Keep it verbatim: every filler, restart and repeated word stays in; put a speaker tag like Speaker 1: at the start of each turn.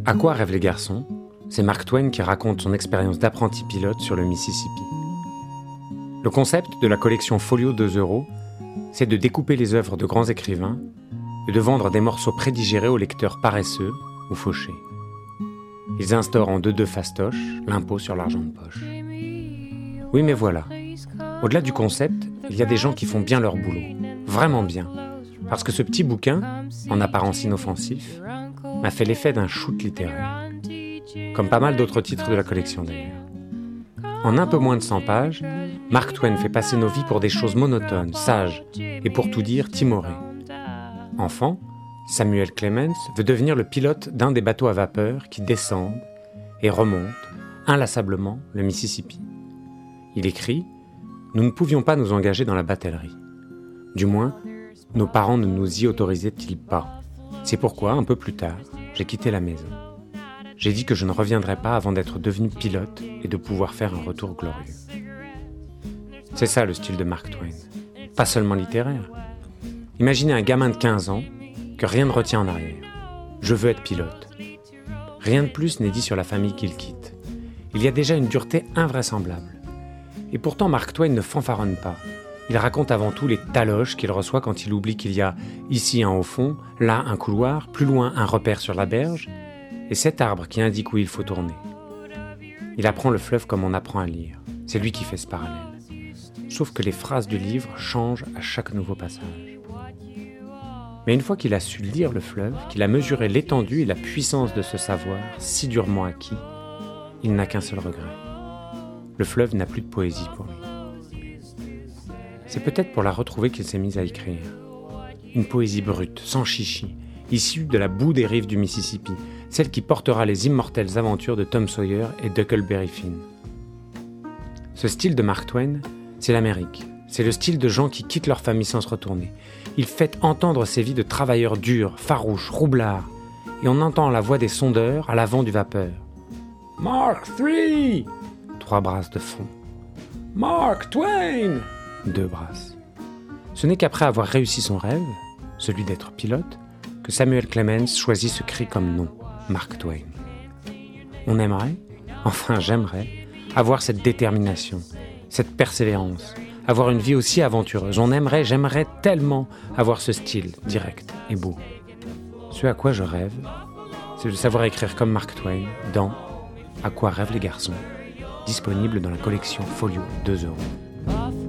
Speaker 1: À quoi rêvent les garçons ? C'est Mark Twain qui raconte son expérience d'apprenti pilote sur le Mississippi. Le concept de la collection Folio deux euros, c'est de découper les œuvres de grands écrivains et de vendre des morceaux prédigérés aux lecteurs paresseux ou fauchés. Ils instaurent en deux-deux fastoche l'impôt sur l'argent de poche. Oui, mais voilà. Au-delà du concept, il y a des gens qui font bien leur boulot. Vraiment bien. Parce que ce petit bouquin, en apparence inoffensif, m'a fait l'effet d'un shoot littéraire. Comme pas mal d'autres titres de la collection d'ailleurs. En un peu moins de cent pages, Mark Twain fait passer nos vies pour des choses monotones, sages, et pour tout dire, timorées. Enfant, Samuel Clemens veut devenir le pilote d'un des bateaux à vapeur qui descendent et remontent inlassablement le Mississippi. Il écrit « Nous ne pouvions pas nous engager dans la batellerie. Du moins, nos parents ne nous y autorisaient-ils pas. C'est pourquoi, un peu plus tard, j'ai quitté la maison. J'ai dit que je ne reviendrais pas avant d'être devenu pilote et de pouvoir faire un retour glorieux. » C'est ça le style de Mark Twain. Pas seulement littéraire. Imaginez un gamin de quinze ans que rien ne retient en arrière. Je veux être pilote. Rien de plus n'est dit sur la famille qu'il quitte. Il y a déjà une dureté invraisemblable. Et pourtant Mark Twain ne fanfaronne pas. Il raconte avant tout les taloches qu'il reçoit quand il oublie qu'il y a ici un haut fond, là un couloir, plus loin un repère sur la berge, et cet arbre qui indique où il faut tourner. Il apprend le fleuve comme on apprend à lire. C'est lui qui fait ce parallèle. Sauf que les phrases du livre changent à chaque nouveau passage. Mais une fois qu'il a su lire le fleuve, qu'il a mesuré l'étendue et la puissance de ce savoir si durement acquis, il n'a qu'un seul regret. Le fleuve n'a plus de poésie pour lui. C'est peut-être pour la retrouver qu'il s'est mis à écrire. Une poésie brute, sans chichi, issue de la boue des rives du Mississippi, celle qui portera les immortelles aventures de Tom Sawyer et d'Huckleberry Finn. Ce style de Mark Twain, c'est l'Amérique. C'est le style de gens qui quittent leur famille sans se retourner. Il fait entendre ces vies de travailleurs durs, farouches, roublards, et on entend la voix des sondeurs à l'avant du vapeur. « Mark trois » Trois brasses de fond. « Mark Twain » Deux brasses. Ce n'est qu'après avoir réussi son rêve, celui d'être pilote, que Samuel Clemens choisit ce cri comme nom, Mark Twain. On aimerait, enfin j'aimerais, avoir cette détermination, cette persévérance, avoir une vie aussi aventureuse. On aimerait, j'aimerais tellement avoir ce style direct et beau. Ce à quoi je rêve, c'est de savoir écrire comme Mark Twain dans « À quoi rêvent les garçons ?» disponible dans la collection Folio deux euros.